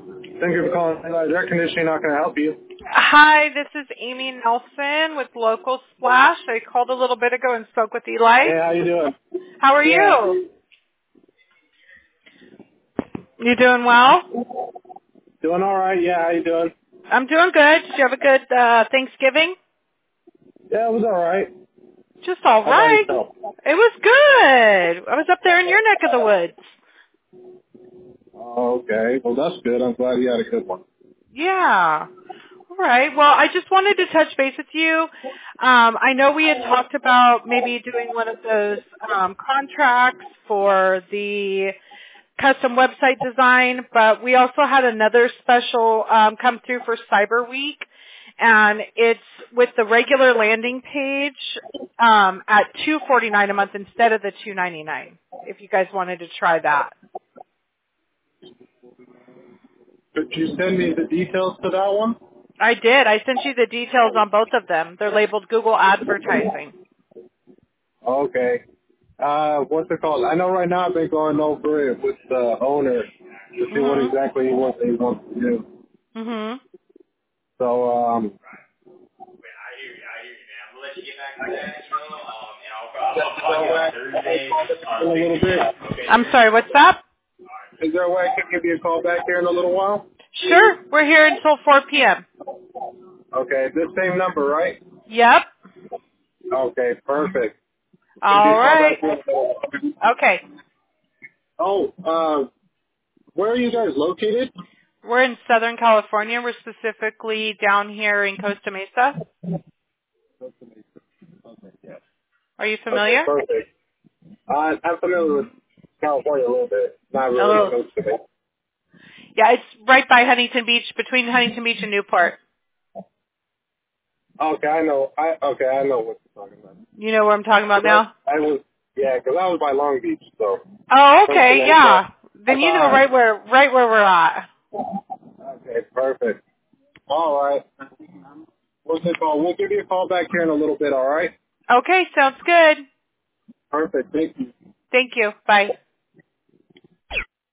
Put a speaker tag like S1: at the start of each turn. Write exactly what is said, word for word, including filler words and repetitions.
S1: Thank you for calling. Air conditioning, not going to help you.
S2: Hi, this is Amy Nelson with Local Splash. I called a little bit ago and spoke with Eli.
S1: Hey, how you doing?
S2: How are
S1: Yeah.
S2: you? You doing well?
S1: Doing all right. Yeah, how you doing?
S2: I'm doing good. Did you have a good uh, Thanksgiving?
S1: Yeah, it was all right.
S2: Just all
S1: How about
S2: right.
S1: yourself?
S2: It was good. I was up there in your neck of the woods.
S1: Oh, okay. Well, that's good. I'm glad you had a good one.
S2: Yeah. All right. Well, I just wanted to touch base with you. Um, I know we had talked about maybe doing one of those um, contracts for the custom website design, but we also had another special um, come through for Cyber Week, and it's with the regular landing page um, at two forty-nine a month instead of the two ninety-nine. If you guys wanted to try that.
S1: Could you send me the details to that one?
S2: I did. I sent you the details on both of them. They're labeled Google Advertising.
S1: Okay. Uh, what's it called? I know right now I've been going over it with the owner to see what
S2: Mhm.
S1: exactly what they want to do.
S2: Mhm.
S1: So, um, in a little bit.
S2: I'm sorry. What's that?
S1: Is there a way I can give you a call back here in a little while?
S2: Sure. We're here until four p.m.
S1: Okay, this same number, right?
S2: Yep.
S1: Okay, perfect. Give you
S2: All
S1: a call back
S2: right.
S1: here in a little while.
S2: Okay.
S1: Oh, uh, where are you guys located?
S2: We're in Southern California. We're specifically down here in Costa Mesa. Are you
S1: Okay,
S2: familiar?
S1: perfect. Uh, I'm familiar with California a little bit. Not
S2: A
S1: really
S2: little.
S1: close to me.
S2: Yeah, it's right by Huntington Beach, between Huntington Beach and Newport.
S1: Okay, I know. I okay, I know what you're talking about.
S2: You know what I'm talking about
S1: 'Cause I,
S2: now?
S1: I was, yeah, 'cause I was by Long Beach, so
S2: Oh,
S1: Costa
S2: okay.
S1: Mesa.
S2: Yeah.
S1: I
S2: Then you know
S1: thought,
S2: right where right where we're at.
S1: okay, perfect. All right. What's it called? We'll give you a call back here in a little bit. All right.
S2: Okay, sounds good.
S1: Perfect. Thank you.
S2: Thank you. Bye.